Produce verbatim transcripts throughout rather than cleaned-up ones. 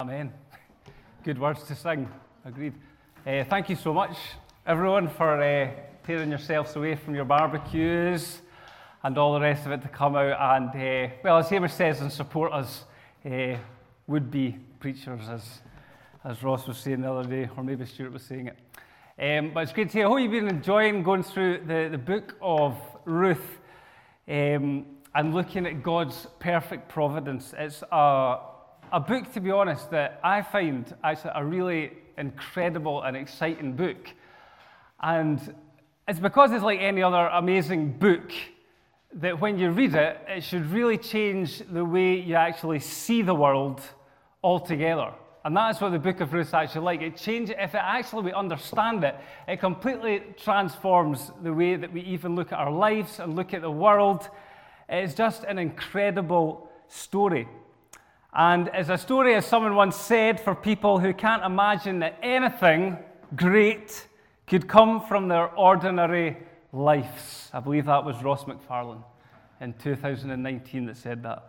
Amen. Good words to sing. Agreed. Uh, thank you so much, everyone, for uh, tearing yourselves away from your barbecues and all the rest of it to come out and, uh, well, as Hamish says, and support us uh, would-be preachers, as as Ross was saying the other day, or maybe Stuart was saying it. Um, but it's great to hear. I hope you've been enjoying going through the, the book of Ruth um, and looking at God's perfect providence. It's a A book, to be honest, that I find actually a really incredible and exciting book. And it's because it's like any other amazing book that when you read it, it should really change the way you actually see the world altogether. And that's what the book of Ruth is actually like. It changes, if it actually we understand it, it completely transforms the way that we even look at our lives and look at the world. It's just an incredible story. And it's a story, as someone once said, for people who can't imagine that anything great could come from their ordinary lives. I believe that was Ross McFarlane in two thousand nineteen that said that.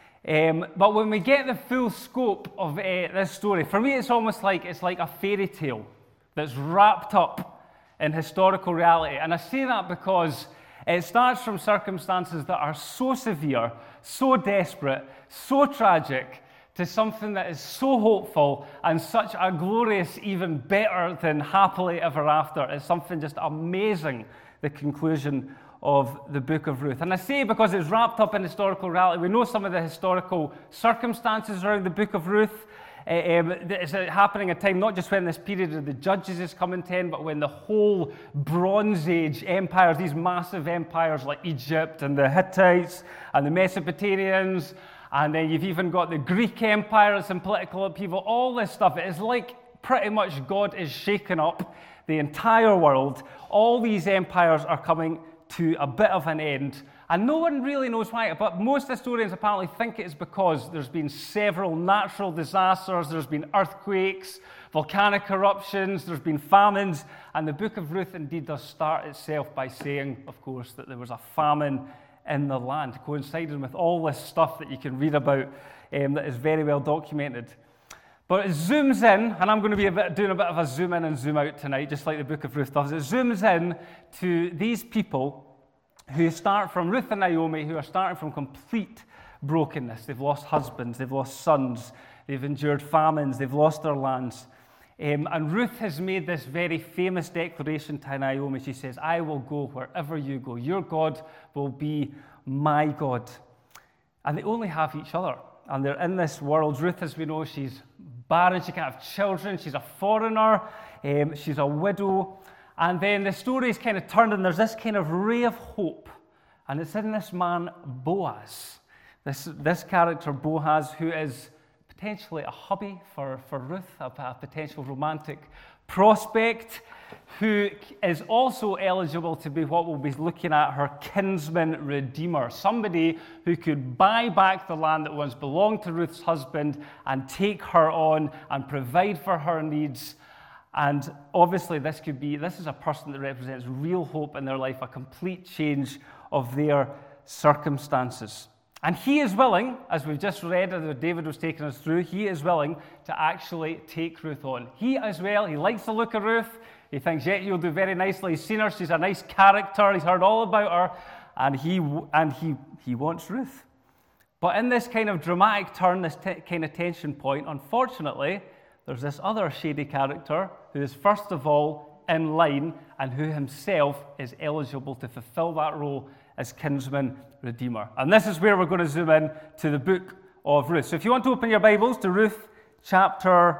Um, but when we get the full scope of uh, this story, for me it's almost like it's like a fairy tale that's wrapped up in historical reality. And I say that because it starts from circumstances that are so severe, so desperate, so tragic, to something that is so hopeful and such a glorious, even better than happily ever after. It's something just amazing, the conclusion of the book of Ruth. And I say because it's wrapped up in historical reality. We know some of the historical circumstances around the book of Ruth. Um, it's happening at a time not just when this period of the Judges is coming to end, but when the whole Bronze Age empires, these massive empires like Egypt and the Hittites and the Mesopotamians, and then you've even got the Greek Empire, some political upheaval, all this stuff. It is like pretty much God is shaking up the entire world. All these empires are coming to a bit of an end. And no one really knows why, but most historians apparently think it is because there's been several natural disasters, there's been earthquakes, volcanic eruptions, there's been famines, and the book of Ruth indeed does start itself by saying, of course, that there was a famine in the land, coinciding with all this stuff that you can read about um, that is very well documented. But it zooms in, and I'm going to be a bit, doing a bit of a zoom in and zoom out tonight, just like the book of Ruth does. It zooms in to these people who start from Ruth and Naomi, who are starting from complete brokenness. They've lost husbands, they've lost sons, they've endured famines, they've lost their lands. Um, and Ruth has made this very famous declaration to Naomi. She says, I will go wherever you go. Your God will be my God. And they only have each other. And they're in this world. Ruth, as we know, she's barren. She can't have children. She's a foreigner. Um, she's a widow. And then the story is kind of turned, and there's this kind of ray of hope. And it's in this man, Boaz. This, this character, Boaz, who is potentially a hubby for, for Ruth, a, a potential romantic prospect, who is also eligible to be what we'll be looking at, her kinsman redeemer, somebody who could buy back the land that once belonged to Ruth's husband and take her on and provide for her needs. And obviously this could be, this is a person that represents real hope in their life, a complete change of their circumstances. And he is willing, as we've just read, as David was taking us through, he is willing to actually take Ruth on. He as well, he likes the look of Ruth. He thinks, yeah, you'll do very nicely. He's seen her, she's a nice character, he's heard all about her, and he and he he wants Ruth. But in this kind of dramatic turn, this t- kind of tension point, unfortunately, there's this other shady character who is first of all in line and who himself is eligible to fulfill that role as kinsman redeemer. And this is where we're going to zoom in to the book of Ruth. So if you want to open your Bibles to Ruth chapter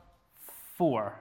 four,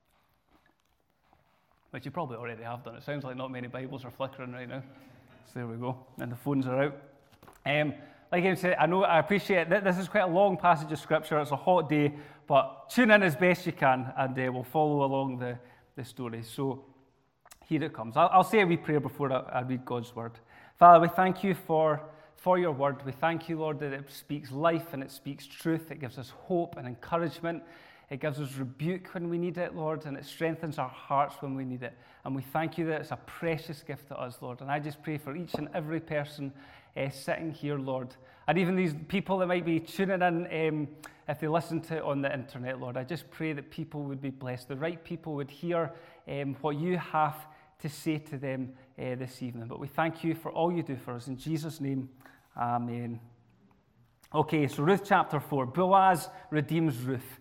which you probably already have done. It sounds like not many Bibles are flickering right now. So there we go. And the phones are out. Um, like I said, I know, I appreciate that this is quite a long passage of Scripture. It's a hot day, but tune in as best you can, and uh, we'll follow along the, the story. So here it comes. I'll, I'll say a wee prayer before I, I read God's word. Father, we thank you for, for your word. We thank you, Lord, that it speaks life and it speaks truth. It gives us hope and encouragement. It gives us rebuke when we need it, Lord, and it strengthens our hearts when we need it. And we thank you that it's a precious gift to us, Lord. And I just pray for each and every person uh, sitting here, Lord. And even these people that might be tuning in, um, if they listen to it on the internet, Lord, I just pray that people would be blessed. The right people would hear um, what you have to say to them uh, this evening. But we thank you for all you do for us. In Jesus' name, amen. Okay, so Ruth chapter four. Boaz redeems Ruth.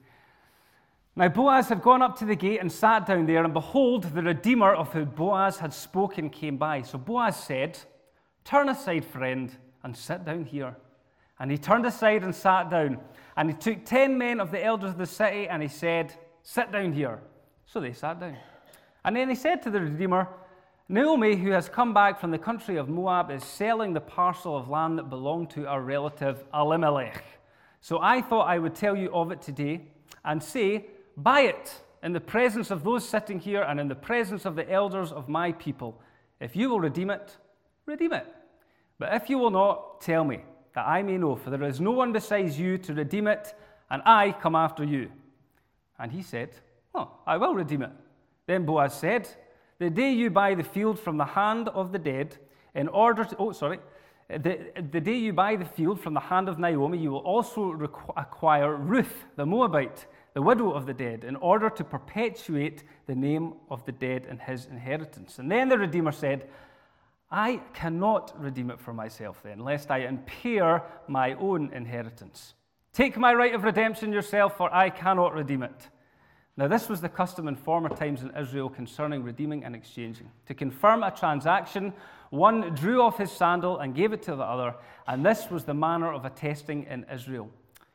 Now Boaz had gone up to the gate and sat down there, and behold, the Redeemer of whom Boaz had spoken came by. So Boaz said, "Turn aside, friend, and sit down here." And he turned aside and sat down. And he took ten men of the elders of the city, and he said, "Sit down here." So they sat down. And then he said to the Redeemer, "Naomi, who has come back from the country of Moab, is selling the parcel of land that belonged to our relative Elimelech. So I thought I would tell you of it today and say, buy it in the presence of those sitting here and in the presence of the elders of my people. If you will redeem it, redeem it. But if you will not, tell me, that I may know, for there is no one besides you to redeem it, and I come after you." And he said, "Oh, I will redeem it." Then Boaz said, "The day you buy the field from the hand of the dead, in order to, oh, sorry, the, the day you buy the field from the hand of Naomi, you will also requ- acquire Ruth, the Moabite, the widow of the dead, in order to perpetuate the name of the dead in his inheritance." And then the Redeemer said, "I cannot redeem it for myself then, lest I impair my own inheritance. Take my right of redemption yourself, for I cannot redeem it." Now this was the custom in former times in Israel concerning redeeming and exchanging. To confirm a transaction, one drew off his sandal and gave it to the other, and this was the manner of attesting in Israel.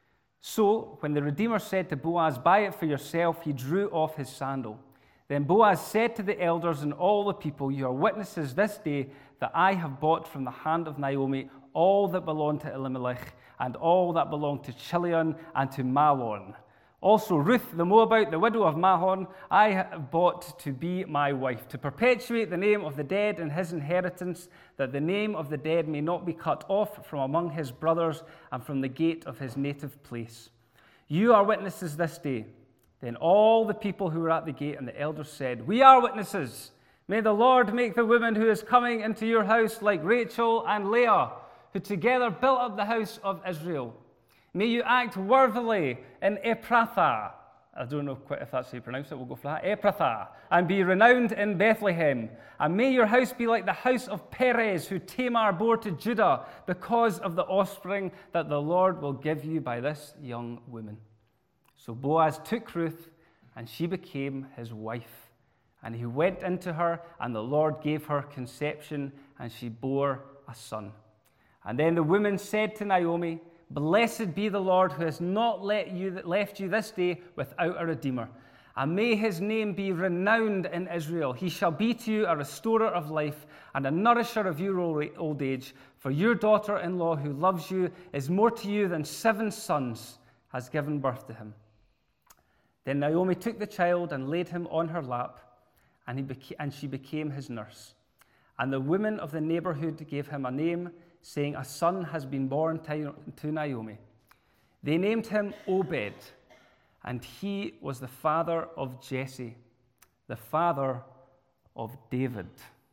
So when the Redeemer said to Boaz, "Buy it for yourself," he drew off his sandal. Then Boaz said to the elders and all the people, "You are witnesses this day that I have bought from the hand of Naomi all that belonged to Elimelech and all that belonged to Chilion and to Mahlon. Also Ruth the Moabite, the widow of Mahlon, I have bought to be my wife, to perpetuate the name of the dead in his inheritance, that the name of the dead may not be cut off from among his brothers and from the gate of his native place. You are witnesses this day." Then all the people who were at the gate and the elders said, "We are witnesses. May the Lord make the woman who is coming into your house like Rachel and Leah, who together built up the house of Israel. May you act worthily in Ephrathah." I don't know quite if that's how you pronounce it. We'll go for that. Ephrathah. "And be renowned in Bethlehem. And may your house be like the house of Perez, who Tamar bore to Judah, because of the offspring that the Lord will give you by this young woman." So Boaz took Ruth, and she became his wife. And he went into her, and the Lord gave her conception, and she bore a son. And then the woman said to Naomi, "Blessed be the Lord, who has not let you, left you this day without a redeemer. And may his name be renowned in Israel. He shall be to you a restorer of life and a nourisher of your old age. For your daughter-in-law who loves you is more to you than seven sons, has given birth to him." Then Naomi took the child and laid him on her lap, and, he beca- and she became his nurse. And the women of the neighborhood gave him a name, saying, "A son has been born to Naomi." They named him Obed, and he was the father of Jesse, the father of David.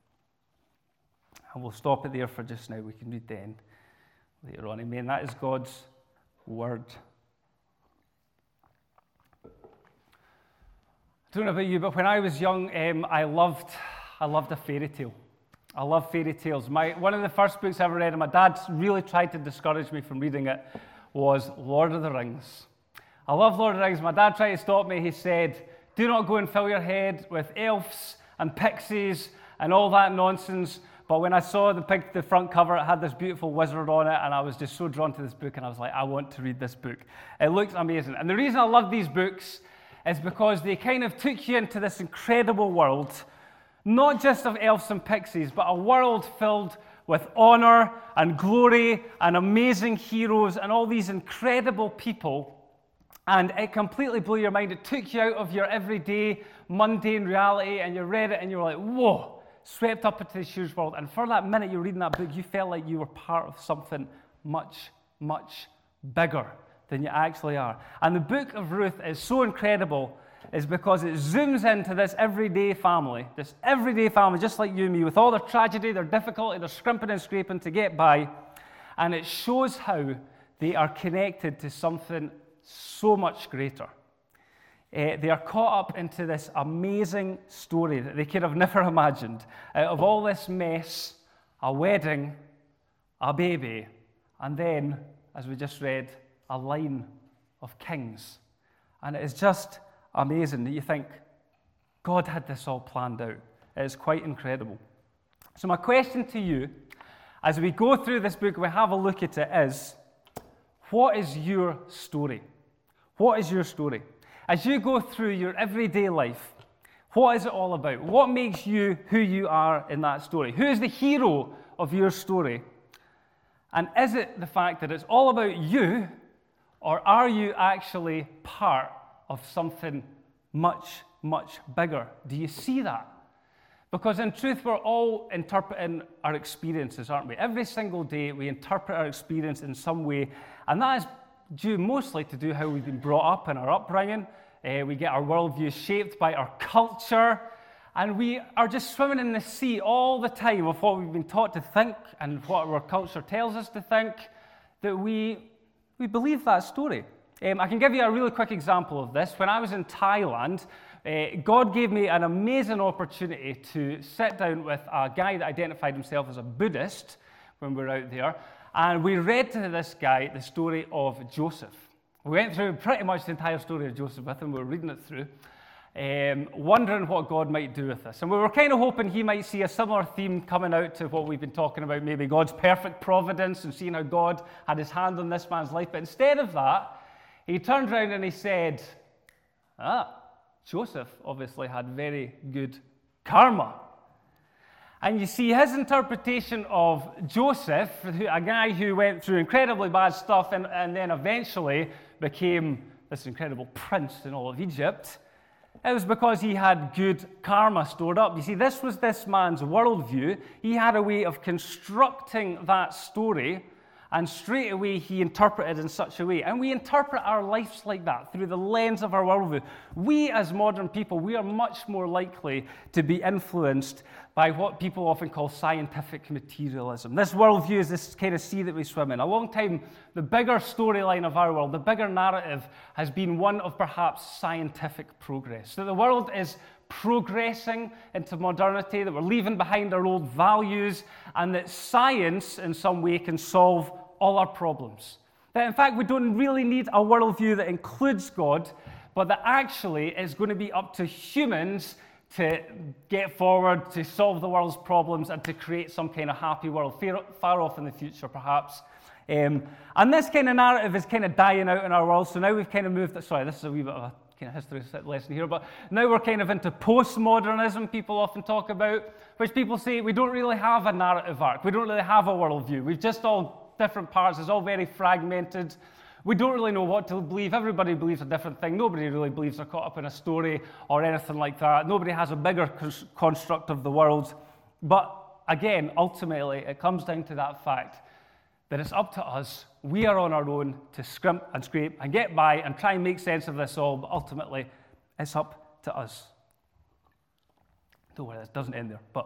And we'll stop it there for just now. We can read the end later on. Amen. That is God's word. I don't know about you, but when I was young, um, I loved, I loved a fairy tale. I love fairy tales. My, one of the first books I ever read, and my dad really tried to discourage me from reading it, was Lord of the Rings. I love Lord of the Rings. My dad tried to stop me. He said, "Do not go and fill your head with elves and pixies and all that nonsense." But when I saw the, pic- the front cover, it had this beautiful wizard on it, and I was just so drawn to this book, and I was like, I want to read this book. It looks amazing. And the reason I love these books is because they kind of took you into this incredible world, not just of elves and pixies, but a world filled with honor and glory and amazing heroes and all these incredible people. And it completely blew your mind. It took you out of your everyday, mundane reality, and you read it and you were like, whoa, swept up into this huge world. And for that minute you're reading that book, you felt like you were part of something much, much bigger than you actually are. And the book of Ruth is so incredible is because it zooms into this everyday family, this everyday family, just like you and me, with all their tragedy, their difficulty, their scrimping and scraping to get by. And it shows how they are connected to something so much greater. Uh, they are caught up into this amazing story that they could have never imagined. Out of all this mess, a wedding, a baby, and then, as we just read, a line of kings. And it is just amazing that you think, God had this all planned out. It is quite incredible. So my question to you, as we go through this book, we have a look at it, is, what is your story? What is your story? As you go through your everyday life, what is it all about? What makes you who you are in that story? Who is the hero of your story? And is it the fact that it's all about you, or are you actually part of something much, much bigger? Do you see that? Because in truth, we're all interpreting our experiences, aren't we? Every single day, we interpret our experience in some way, and that is due mostly to do how we've been brought up in our upbringing. Uh, we get our worldview shaped by our culture, and we are just swimming in the sea all the time of what we've been taught to think and what our culture tells us to think, that we, we believe that story. Um, I can give you a really quick example of this. When I was in Thailand, uh, God gave me an amazing opportunity to sit down with a guy that identified himself as a Buddhist when we were out there, and we read to this guy the story of Joseph. We went through pretty much the entire story of Joseph with him. We were reading it through, um, wondering what God might do with this. And we were kind of hoping he might see a similar theme coming out to what we've been talking about, maybe God's perfect providence and seeing how God had his hand on this man's life. But instead of that, he turned around and he said, ah, Joseph obviously had very good karma. And you see, his interpretation of Joseph, a guy who went through incredibly bad stuff and, and then eventually became this incredible prince in all of Egypt, it was because he had good karma stored up. You see, this was this man's worldview. He had a way of constructing that story, and straight away he interpreted in such a way. And we interpret our lives like that, through the lens of our worldview. We, as modern people, we are much more likely to be influenced by what people often call scientific materialism. This worldview is this kind of sea that we swim in. A long time, the bigger storyline of our world, the bigger narrative, has been one of perhaps scientific progress. That the world is progressing into modernity, that we're leaving behind our old values, and that science, in some way, can solve all our problems. That, in fact, we don't really need a worldview that includes God, but that actually is going to be up to humans to get forward, to solve the world's problems, and to create some kind of happy world, far, far off in the future, perhaps. Um, and this kind of narrative is kind of dying out in our world, so now we've kind of moved... Sorry, this is a wee bit of a kind of history lesson here, but now we're kind of into postmodernism, people often talk about, which people say we don't really have a narrative arc, we don't really have a worldview, we've just all different parts, it's all very fragmented, we don't really know what to believe, everybody believes a different thing, nobody really believes they're caught up in a story or anything like that, nobody has a bigger construct of the world, but again, ultimately, it comes down to that fact that it's up to us. We are on our own to scrimp and scrape and get by and try and make sense of this all, but ultimately, it's up to us. Don't worry, this doesn't end there, but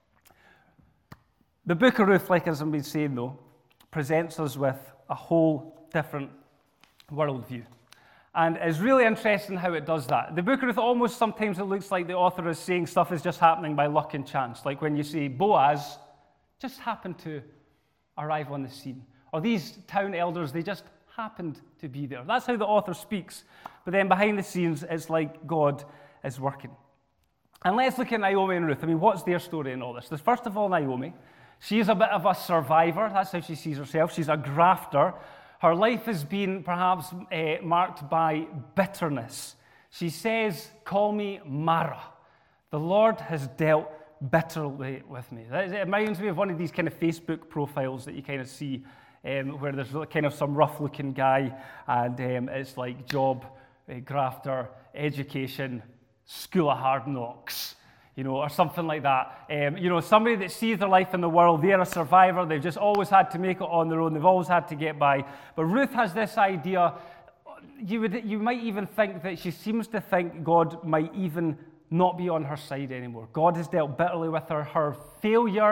the book of Ruth, like as I've been saying though, presents us with a whole different worldview. And it's really interesting how it does that. The book of Ruth, almost sometimes it looks like the author is saying stuff is just happening by luck and chance, like when you say Boaz just happened to arrive on the scene. Or these town elders, they just happened to be there. That's how the author speaks. But then behind the scenes, it's like God is working. And let's look at Naomi and Ruth. I mean, what's their story in all this? There's first of all Naomi. She is a bit of a survivor. That's how she sees herself. She's a grafter. Her life has been perhaps uh, marked by bitterness. She says, call me Mara. The Lord has dealt bitterly with me. It reminds me of one of these kind of Facebook profiles that you kind of see um, where there's kind of some rough-looking guy and um, it's like job, uh, grafter, education, school of hard knocks, you know, or something like that. Um, you know, somebody that sees their life in the world, they're a survivor, they've just always had to make it on their own, they've always had to get by. But Ruth has this idea, you would, you might even think that she seems to think God might even not be on her side anymore. God has dealt bitterly with her. Her failure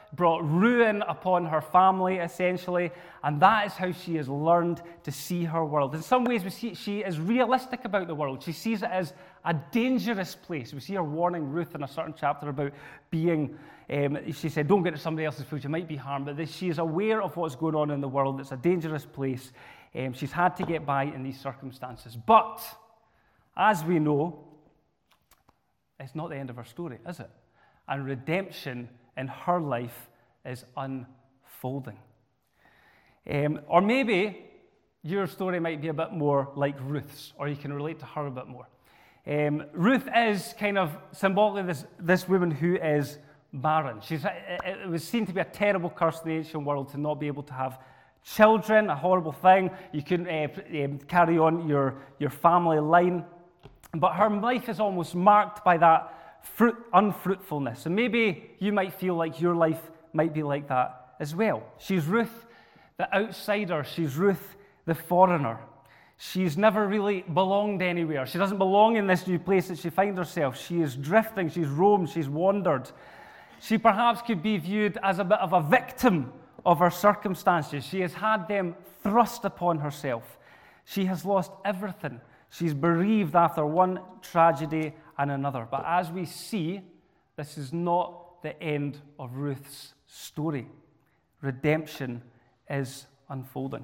brought ruin upon her family, essentially, and that is how she has learned to see her world. In some ways, we see she is realistic about the world. She sees it as a dangerous place. We see her warning Ruth in a certain chapter about being, um, she said, don't get to somebody else's food, you might be harmed, but this, she is aware of what's going on in the world. It's a dangerous place. Um, she's had to get by in these circumstances. But, as we know, it's not the end of her story, is it? And redemption in her life is unfolding. Um, or maybe your story might be a bit more like Ruth's, or you can relate to her a bit more. Um, Ruth is kind of symbolically this, this woman who is barren. She's, it was seen to be a terrible curse in the ancient world to not be able to have children, a horrible thing. You couldn't uh, um, carry on your, your family line. But her life is almost marked by that fruit, unfruitfulness. And maybe you might feel like your life might be like that as well. She's Ruth, the outsider. She's Ruth, the foreigner. She's never really belonged anywhere. She doesn't belong in this new place that she finds herself. She is drifting. She's roamed. She's wandered. She perhaps could be viewed as a bit of a victim of her circumstances. She has had them thrust upon herself. She has lost everything. She's bereaved after one tragedy and another. But as we see, this is not the end of Ruth's story. Redemption is unfolding.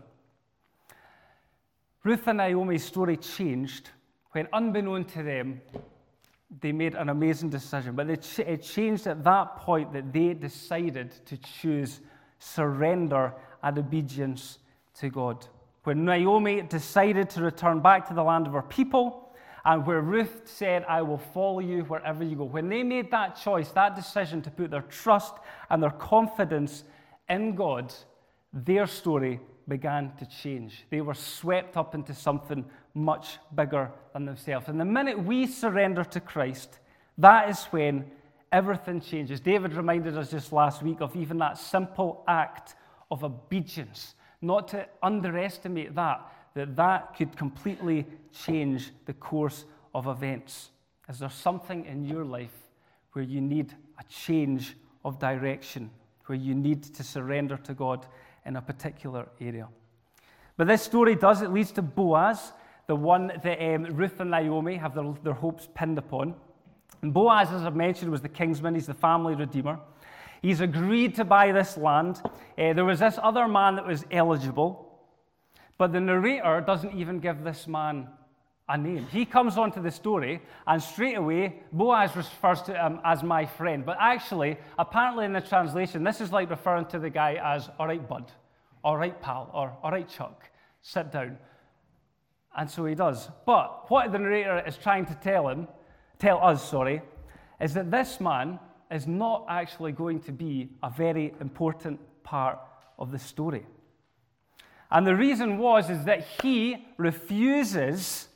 Ruth and Naomi's story changed when, unbeknown to them, they made an amazing decision. But it changed at that point that they decided to choose surrender and obedience to God. When Naomi decided to return back to the land of her people, and where Ruth said, I will follow you wherever you go. When they made that choice, that decision to put their trust and their confidence in God, their story began to change. They were swept up into something much bigger than themselves. And the minute we surrender to Christ, that is when everything changes. David reminded us just last week of even that simple act of obedience. Not to underestimate that, that that could completely change the course of events. Is there something in your life where you need a change of direction, where you need to surrender to God in a particular area? But this story does, it leads to Boaz, the one that um, Ruth and Naomi have their, their hopes pinned upon. And Boaz, as I've mentioned, was the kinsman. He's the family redeemer. He's agreed to buy this land. Uh, there was this other man that was eligible, but the narrator doesn't even give this man a name. He comes onto the story, and straight away, Boaz refers to him as my friend. But actually, apparently in the translation, this is like referring to the guy as, all right, bud, all right, pal, or all right, Chuck, sit down. And so he does. But what the narrator is trying to tell him, tell us, sorry, is that this man is not actually going to be a very important part of the story. And the reason was is that he refuses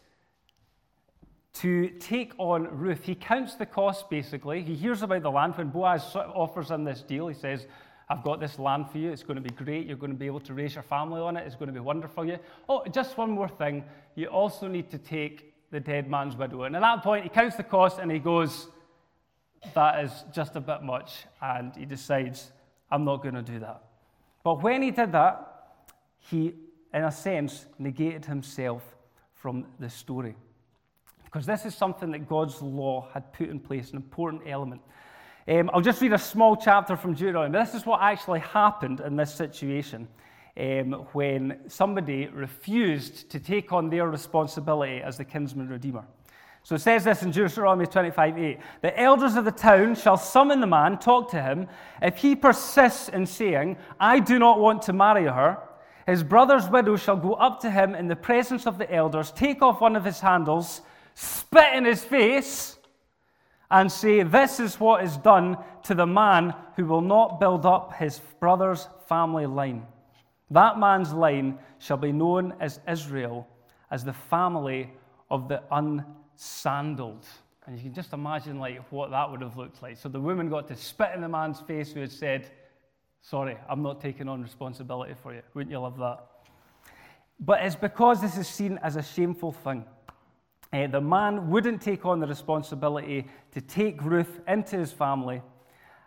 to take on Ruth. He counts the cost, basically. He hears about the land. When Boaz offers him this deal, he says, I've got this land for you. It's going to be great. You're going to be able to raise your family on it. It's going to be wonderful for you. Oh, just one more thing. You also need to take the dead man's widow. And at that point, he counts the cost and he goes, that is just a bit much. And he decides, I'm not going to do that. But when he did that, he, in a sense, negated himself from the story. Because this is something that God's law had put in place, an important element. Um, I'll just read a small chapter from Deuteronomy. This is what actually happened in this situation um, when somebody refused to take on their responsibility as the kinsman redeemer. So it says this in Deuteronomy twenty-five eight. The elders of the town shall summon the man, talk to him. If he persists in saying, I do not want to marry her, his brother's widow shall go up to him in the presence of the elders, take off one of his sandals, spit in his face, and say, this is what is done to the man who will not build up his brother's family line. That man's line shall be known as Israel, as the family of the unsandaled. And you can just imagine like what that would have looked like. So the woman got to spit in the man's face who had said, sorry, I'm not taking on responsibility for you. Wouldn't you love that? But it's because this is seen as a shameful thing. Uh, the man wouldn't take on the responsibility to take Ruth into his family,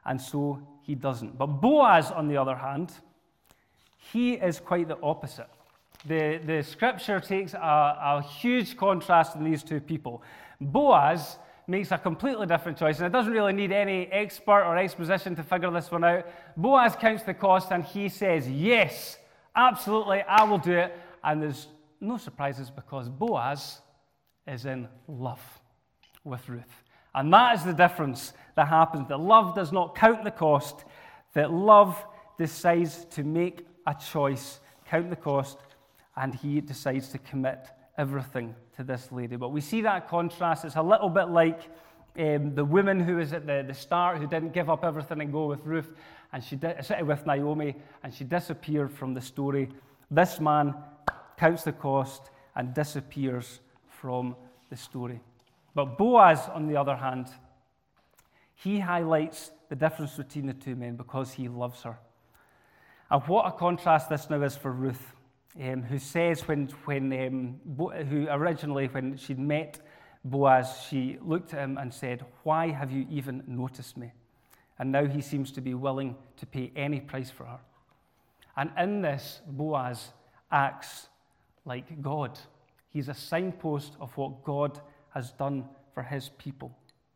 and so he doesn't. But Boaz, on the other hand, he is quite the opposite. The, the scripture takes a, a huge contrast in these two people. Boaz makes a completely different choice, and it doesn't really need any expert or exposition to figure this one out. Boaz counts the cost, and he says, yes, absolutely, I will do it. And there's no surprises because Boaz is in love with Ruth. And that is the difference that happens, that love does not count the cost, that love decides to make a choice, count the cost, and he decides to commit everything to this lady. But we see that contrast. It's a little bit like um, the woman who was at the, the start, who didn't give up everything and go with Ruth, and she did, with Naomi, and she disappeared from the story. This man counts the cost and disappears from the story. But Boaz, on the other hand, he highlights the difference between the two men because he loves her. And what a contrast this now is for Ruth, um, who says when, when um, Bo- who originally, when she'd met Boaz, she looked at him and said, "Why have you even noticed me?" And now he seems to be willing to pay any price for her. And in this, Boaz acts like God. He's a signpost of what God has done for his people.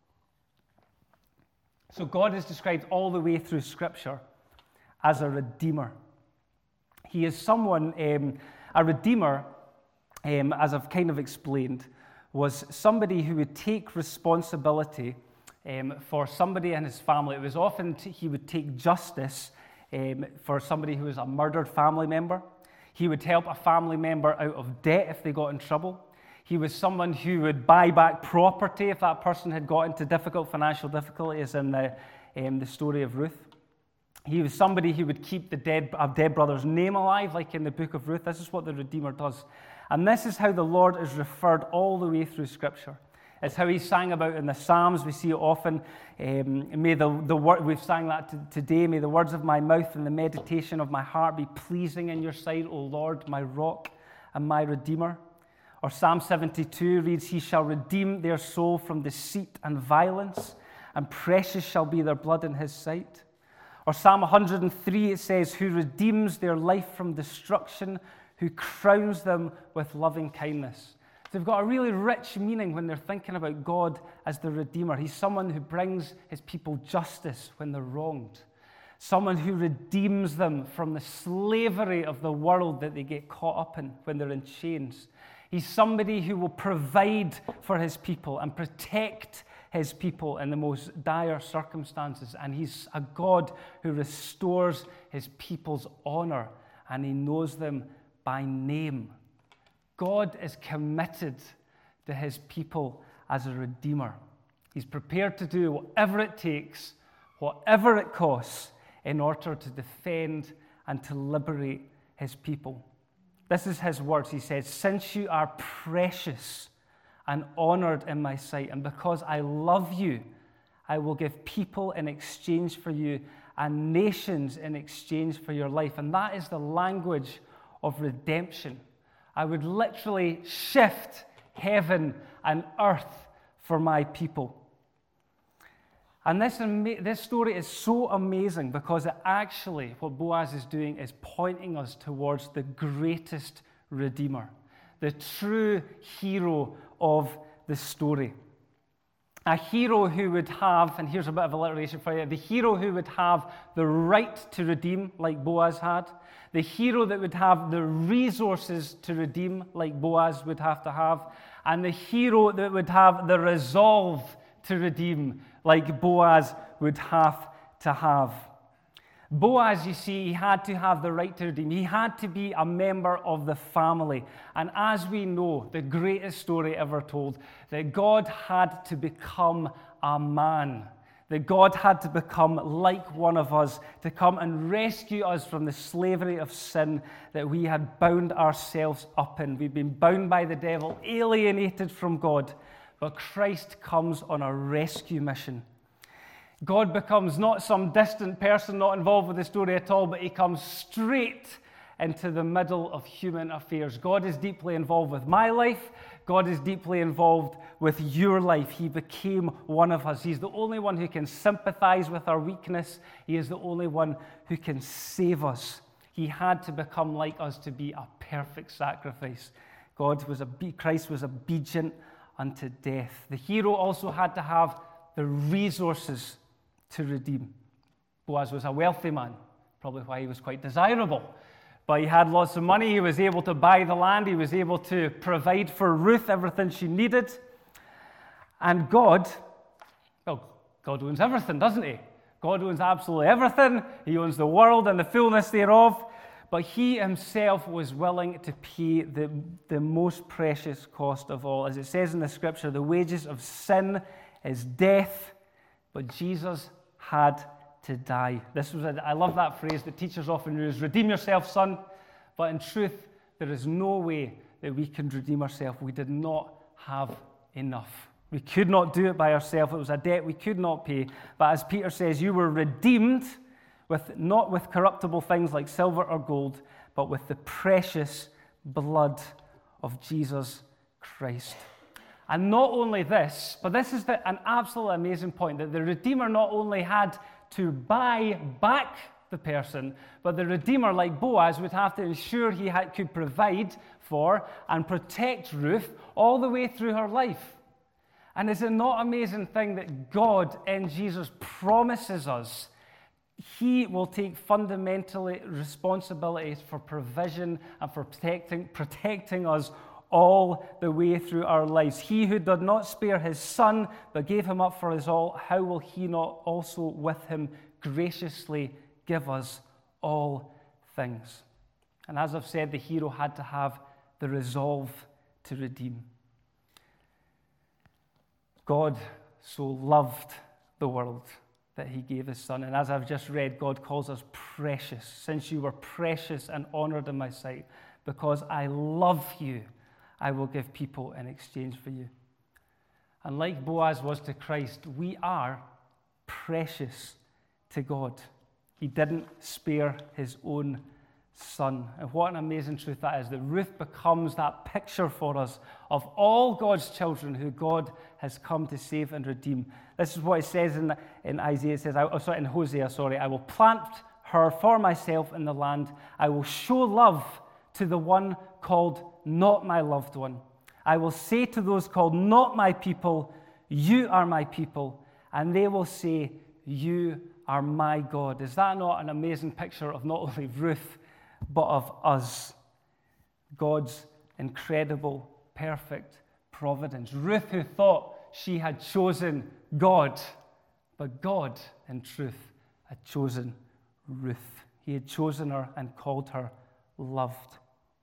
So God is described all the way through Scripture as a redeemer. He is someone, um, a redeemer, um, as I've kind of explained, was somebody who would take responsibility um, for somebody in his family. It was often t- he would take justice um, for somebody who was a murdered family member. He would help a family member out of debt if they got in trouble. He was someone who would buy back property if that person had got into difficult financial difficulties in the, um, the story of Ruth. He was somebody who would keep the dead, a dead brother's name alive, like in the book of Ruth. This is what the Redeemer does. And this is how the Lord is referred all the way through Scripture. It's how he's sang about in the Psalms. We see it often. Um, may the, the word, we've sang that t- today. May the words of my mouth and the meditation of my heart be pleasing in your sight, O Lord, my rock and my Redeemer. Or Psalm seventy-two reads, he shall redeem their soul from deceit and violence, and precious shall be their blood in his sight. Or Psalm one hundred three, it says, who redeems their life from destruction, who crowns them with loving kindness. So they've got a really rich meaning when they're thinking about God as the Redeemer. He's someone who brings his people justice when they're wronged. Someone who redeems them from the slavery of the world that they get caught up in when they're in chains. He's somebody who will provide for his people and protect his people in the most dire circumstances. And he's a God who restores his people's honor, and he knows them by name. God is committed to his people as a redeemer. He's prepared to do whatever it takes, whatever it costs, in order to defend and to liberate his people. This is his words. He says, since you are precious and honored in my sight, and because I love you, I will give people in exchange for you and nations in exchange for your life. And that is the language of redemption. I would literally shift heaven and earth for my people. And this, this story is so amazing because it actually, what Boaz is doing is pointing us towards the greatest Redeemer, the true hero of the story. A hero who would have, and here's a bit of alliteration for you, the hero who would have the right to redeem like Boaz had, the hero that would have the resources to redeem like Boaz would have to have, and the hero that would have the resolve to redeem like Boaz would have to have. Boaz, you see, he had to have the right to redeem. He had to be a member of the family. And as we know, the greatest story ever told, that God had to become a man. That God had to become like one of us, to come and rescue us from the slavery of sin that we had bound ourselves up in. We'd been bound by the devil, alienated from God. But Christ comes on a rescue mission. God becomes not some distant person not involved with the story at all, but he comes straight into the middle of human affairs. God is deeply involved with my life. God is deeply involved with your life. He became one of us. He's the only one who can sympathize with our weakness. He is the only one who can save us. He had to become like us to be a perfect sacrifice. God was a, Christ was obedient unto death. The hero also had to have the resources to redeem. Boaz was a wealthy man, probably why he was quite desirable. But he had lots of money. He was able to buy the land. He was able to provide for Ruth everything she needed. And God, well, God owns everything, doesn't he? God owns absolutely everything. He owns the world and the fullness thereof. But he himself was willing to pay the, the most precious cost of all. As it says in the scripture, the wages of sin is death, but Jesus had to die. This was a, I love that phrase that teachers often use, redeem yourself, son. But in truth, there is no way that we can redeem ourselves. We did not have enough. We could not do it by ourselves. It was a debt we could not pay. But as Peter says, you were redeemed with not with corruptible things like silver or gold, but with the precious blood of Jesus Christ. And not only this, but this is the, an absolutely amazing point, that the Redeemer not only had to buy back the person, but the Redeemer, like Boaz, would have to ensure he had, could provide for and protect Ruth all the way through her life. And is it not an amazing thing that God in Jesus promises us He will take fundamentally responsibilities for provision and for protecting, protecting us all the way through our lives. He who did not spare his son, but gave him up for us all, how will he not also with him graciously give us all things? And as I've said, the hero had to have the resolve to redeem. God so loved the world that he gave his son. And as I've just read, God calls us precious. Since you were precious and honored in my sight, because I love you, I will give people in exchange for you. And like Boaz was to Christ, we are precious to God. He didn't spare his own son. And what an amazing truth that is, that Ruth becomes that picture for us of all God's children who God has come to save and redeem. This is what it says in, in Isaiah. It says, oh, sorry, in Hosea, sorry, I will plant her for myself in the land. I will show love to the one called not my loved one. I will say to those called not my people, you are my people. And they will say, you are my God. Is that not an amazing picture of not only Ruth, but of us? God's incredible, perfect providence. Ruth, who thought she had chosen God, but God, in truth, had chosen Ruth. He had chosen her and called her loved.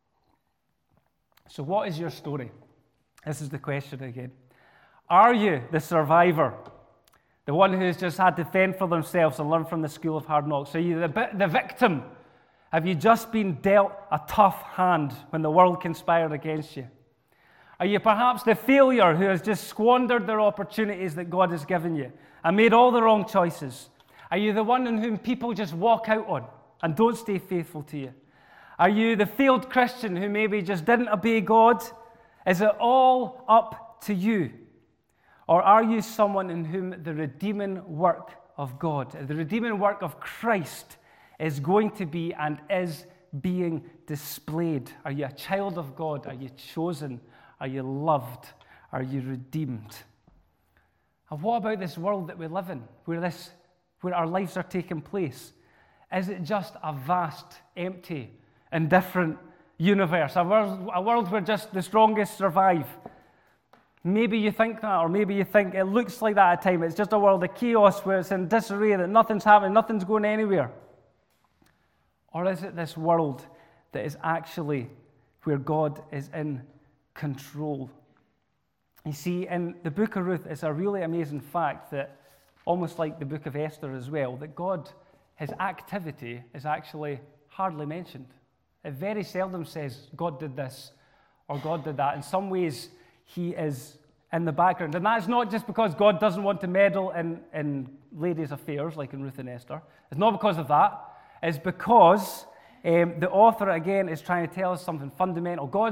So what is your story? This is the question again. Are you the survivor? The one who's just had to fend for themselves and learn from the school of hard knocks? Are you the, the victim? Have you just been dealt a tough hand when the world conspired against you? Are you perhaps the failure who has just squandered their opportunities that God has given you and made all the wrong choices? Are you the one in whom people just walk out on and don't stay faithful to you? Are you the failed Christian who maybe just didn't obey God? Is it all up to you? Or are you someone in whom the redeeming work of God, the redeeming work of Christ, is going to be and is being displayed? Are you a child of God? Are you chosen? Are you loved? Are you redeemed? And what about this world that we live in, where this, where our lives are taking place? Is it just a vast, empty, indifferent universe, a world, a world where just the strongest survive? Maybe you think that, or maybe you think it looks like that at times. It's just a world of chaos where it's in disarray, that nothing's happening, nothing's going anywhere. Or is it this world that is actually where God is in control? You see, in the book of Ruth, it's a really amazing fact that, almost like the book of Esther as well, that God, his activity is actually hardly mentioned. It very seldom says God did this or God did that. In some ways, he is in the background. And that's not just because God doesn't want to meddle in, in ladies' affairs, like in Ruth and Esther. It's not because of that. It's because um, the author, again, is trying to tell us something fundamental. God's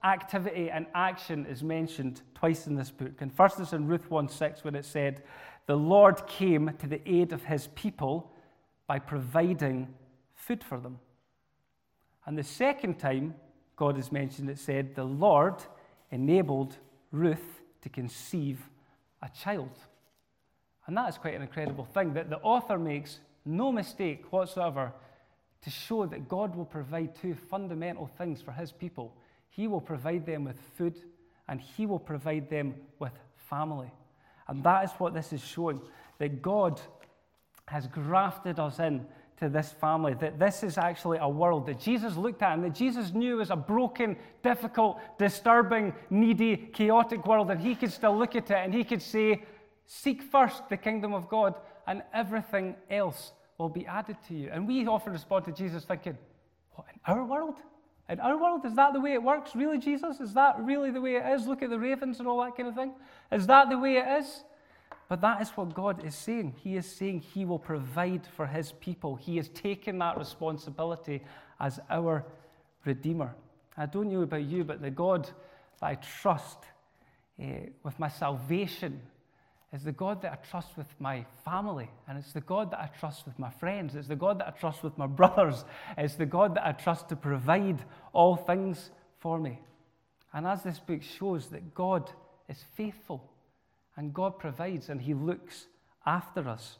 activity and action is mentioned twice in this book. And first is in Ruth one six when it said, the Lord came to the aid of his people by providing food for them. And the second time God is mentioned, it said, the Lord enabled Ruth to conceive a child. And that is quite an incredible thing, that the author makes no mistake whatsoever to show that God will provide two fundamental things for his people. He will provide them with food, and he will provide them with family. And that is what this is showing, that God has grafted us in to this family, that this is actually a world that Jesus looked at and that Jesus knew was a broken, difficult, disturbing, needy, chaotic world, and he could still look at it and he could say, seek first the kingdom of God and everything else will be added to you. And we often respond to Jesus thinking, what, in our world? In our world? Is that the way it works? Really, Jesus? Is that really the way it is? Look at the ravens and all that kind of thing. Is that the way it is? But that is what God is saying. He is saying he will provide for his people. He has taken that responsibility as our Redeemer. I don't know about you, but the God that I trust uh, with my salvation is the God that I trust with my family, and it's the God that I trust with my friends. It's the God that I trust with my brothers. It's the God that I trust to provide all things for me. And as this book shows, that God is faithful, and God provides, and he looks after us.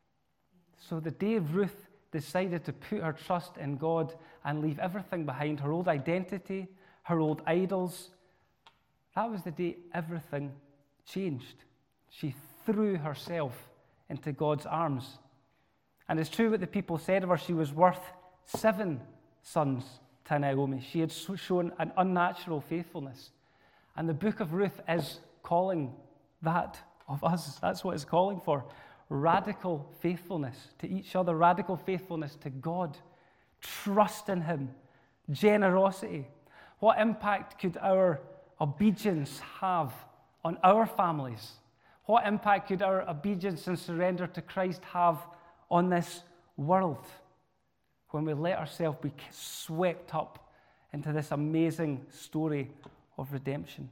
So the day Ruth decided to put her trust in God and leave everything behind, her old identity, her old idols, that was the day everything changed. She threw herself into God's arms. And it's true what the people said of her. She was worth seven sons to Naomi. She had shown an unnatural faithfulness. And the book of Ruth is calling that of us. That's what it's calling for. Radical faithfulness to each other, radical faithfulness to God, trust in him, generosity. What impact could our obedience have on our families? What impact could our obedience and surrender to Christ have on this world when we let ourselves be swept up into this amazing story of redemption?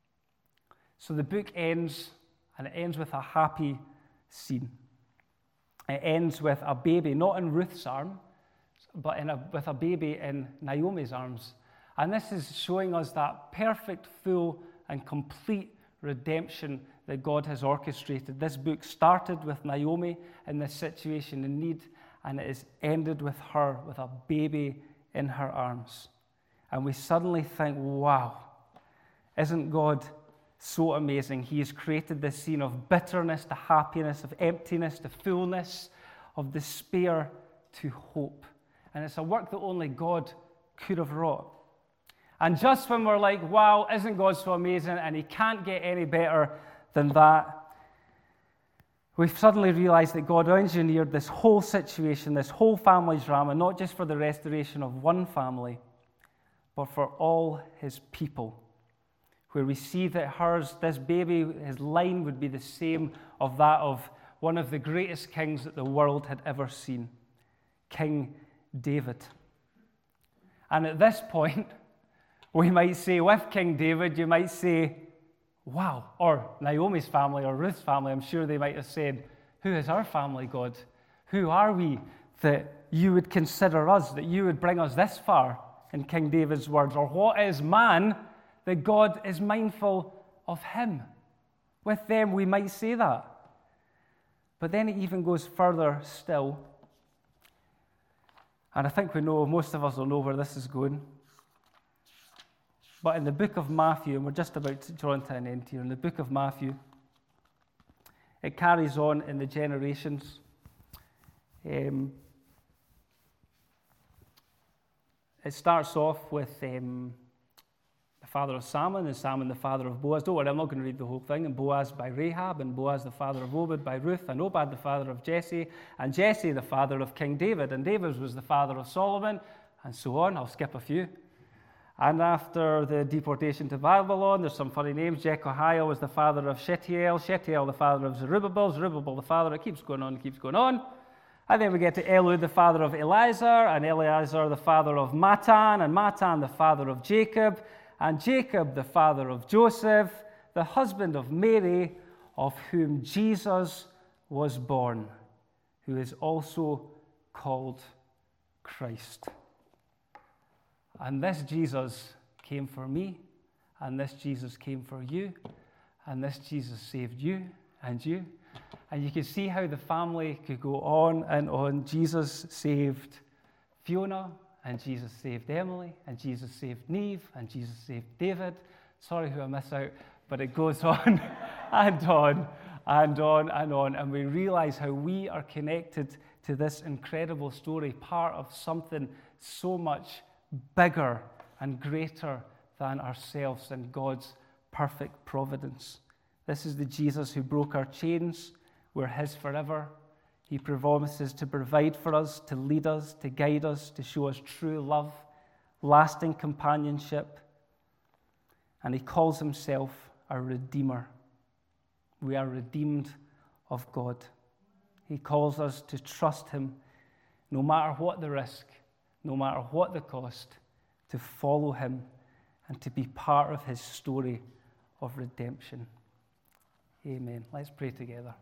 So the book ends, and it ends with a happy scene. It ends with a baby, not in Ruth's arm, but in a, with a baby in Naomi's arms. And this is showing us that perfect, full, and complete redemption that God has orchestrated. This book started with Naomi in this situation in need, and it is ended with her, with a baby in her arms. And we suddenly think, wow, isn't God so amazing? He has created this scene of bitterness to happiness, of emptiness to fullness, of despair to hope. And it's a work that only God could have wrought. And just when we're like, wow, isn't God so amazing, and he can't get any better than that, we've suddenly realized that God engineered this whole situation, this whole family drama, not just for the restoration of one family, but for all his people. Where we see that hers, this baby, his line would be the same of that of one of the greatest kings that the world had ever seen, King David. And at this point, we might say, with King David, you might say, wow, or Naomi's family or Ruth's family, I'm sure they might have said, who is our family, God? Who are we that you would consider us, that you would bring us this far, in King David's words? Or what is man that God is mindful of him? With them, we might say that. But then it even goes further still. And I think we know, most of us will know where this is going. But in the book of Matthew, and we're just about to draw to an end here, in the book of Matthew, it carries on in the generations. Um, it starts off with um, the father of Salmon, and Salmon the father of Boaz. Don't worry, I'm not going to read the whole thing. And Boaz by Rahab, and Boaz the father of Obed by Ruth, and Obed the father of Jesse, and Jesse the father of King David, and David was the father of Solomon, and so on. I'll skip a few. And after the deportation to Babylon, there's some funny names. Jeconiah was the father of Shealtiel, Shealtiel the father of Zerubbabel, Zerubbabel the father, it keeps going on, keeps going on. And then we get to Eliud, the father of Eleazar, and Eleazar the father of Matan, and Matan the father of Jacob, and Jacob, the father of Joseph, the husband of Mary, of whom Jesus was born, who is also called Christ. And this Jesus came for me, and this Jesus came for you, and this Jesus saved you and you. And you can see how the family could go on and on. Jesus saved Fiona, and Jesus saved Emily, and Jesus saved Neve, and Jesus saved David. Sorry who I miss out, but it goes on and on and on and on. And we realize how we are connected to this incredible story, part of something so much bigger and greater than ourselves and God's perfect providence. This is the Jesus who broke our chains. We're his forever. He promises to provide for us, to lead us, to guide us, to show us true love, lasting companionship. And he calls himself our Redeemer. We are redeemed of God. He calls us to trust him no matter what the risk, no matter what the cost, to follow him and to be part of his story of redemption. Amen. Let's pray together.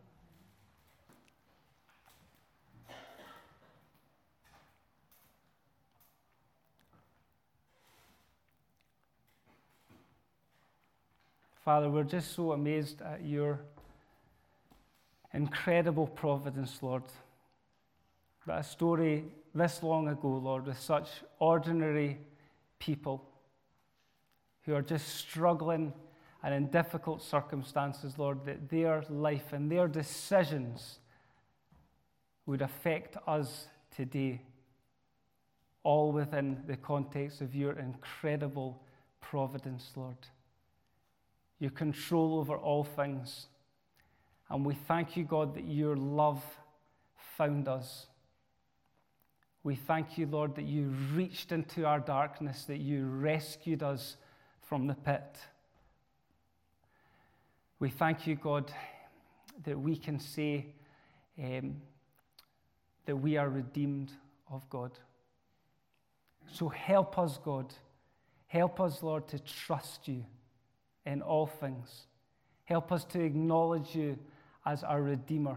Father, we're just so amazed at your incredible providence, Lord. That a story this long ago, Lord, with such ordinary people who are just struggling and in difficult circumstances, Lord, that their life and their decisions would affect us today, all within the context of your incredible providence, Lord. Your control over all things. And we thank you, God, that your love found us. We thank you, Lord, that you reached into our darkness, that you rescued us from the pit. We thank you, God, that we can say um, that we are redeemed of God. So help us, God. Help us, Lord, to trust you in all things. Help us to acknowledge you as our Redeemer.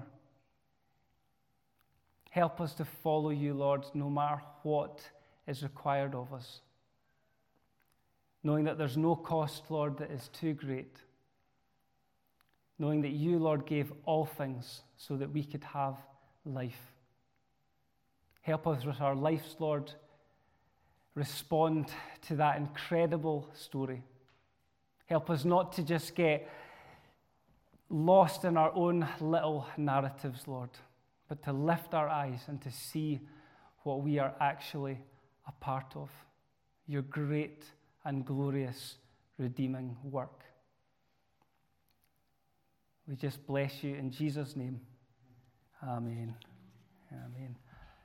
Help us to follow you, Lord, no matter what is required of us. Knowing that there's no cost, Lord, that is too great. Knowing that you, Lord, gave all things so that we could have life. Help us with our lives, Lord, respond to that incredible story. Help us not to just get lost in our own little narratives, Lord, but to lift our eyes and to see what we are actually a part of, your great and glorious redeeming work. We just bless you in Jesus' name. Amen. Amen.